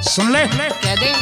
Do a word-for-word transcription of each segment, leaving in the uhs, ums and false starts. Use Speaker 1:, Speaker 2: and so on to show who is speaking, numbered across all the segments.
Speaker 1: सुन ले
Speaker 2: कह दे।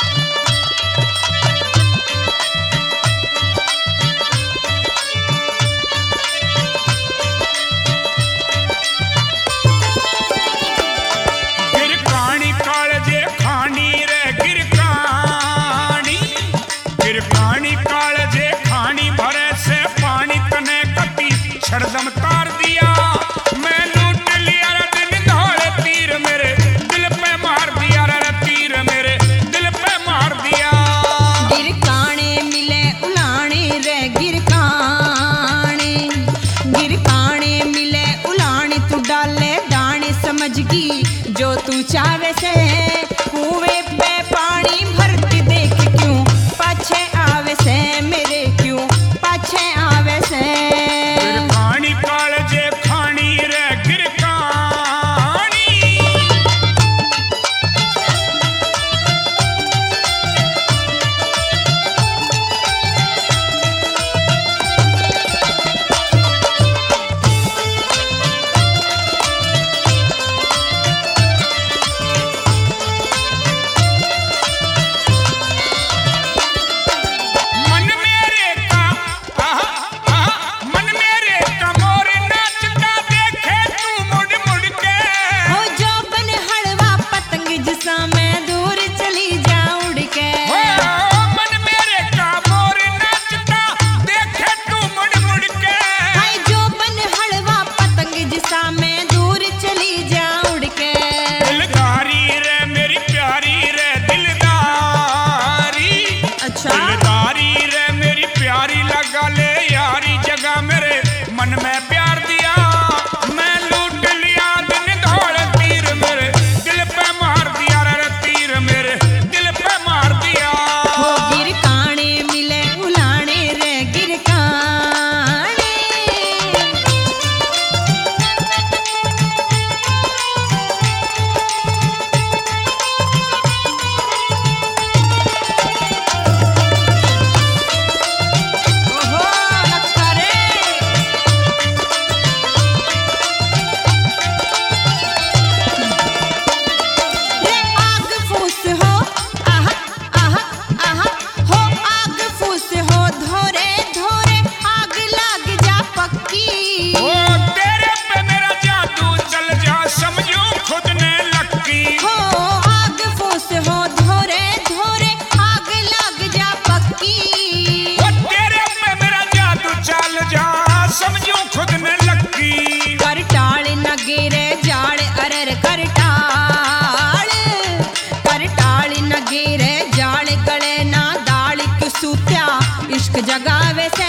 Speaker 1: गिरकानी कालजे खानी रे गिरकानी, गिरकानी कालजे खानी भरे से पानी तने कटी छड़दम तार दिया। मैं लूट लिया रे दिन दौड़े तीर मेरे दिल पे मार दिया रे तीर मेरे दिल पे मार दिया।
Speaker 2: गिरकाने मिले उलाने रे गिरकाने, गिरकाने मिले उलाने तू डाले दाने समझ की जो तू चावे से। कुएं पे पानी भरती देख क्यों पाछे आवे से मेरे क्यों पाछे आवे से।
Speaker 1: गिरकानी कालजे खानी रे गिरकानी। मन मेरे का आहा, आहा, मन मेरे का मोर नाचता देखे तू मुड़ मुड़ के।
Speaker 2: हो जो बन हलवा पतंग जिसा मैं दूर चली जा उड़ के।
Speaker 1: हो मन मेरे का मोर नाचता देखे तू मुड़ मुड़ के।
Speaker 2: हाय जो बन हलवा पतंग जिसा मैं दूर चली जा उड़ के।
Speaker 1: दिलदारी रे मेरी प्यारी रे दिलदारी।
Speaker 2: अच्छा
Speaker 1: दिलदारी रे मेरी प्यारी लगा ले यारी जगह मेरे मन में प्यार दिया। मैं लूट लिया दिन दौड़े तीर मेरे दिल पे मार दिया रे तीर मेरे दिल पे मार दिया।
Speaker 2: हो गिरकाने मिले उलाने रे गिरकाने। ओहो लक्का रे। रे आग फूस हो आहा आहा आहा हो आग फूस हो धोरे धोरे आग लाग जा पक्की।
Speaker 1: ओ तेरे पे मेरा जादू चल जा समझो खुद ने लक्की।
Speaker 2: हो आग फूस हो धोरे धोरे आग लाग जा पक्की।
Speaker 1: ओ तेरे पे मेरा जादू चल जा समझो खुद ने लक्की।
Speaker 2: कर टाल न गिरे जाड़ अरर कर टाल, कर टाल न गिरे जाड़ गले ना दाल क्यों सूत्या इश्क जगावे से।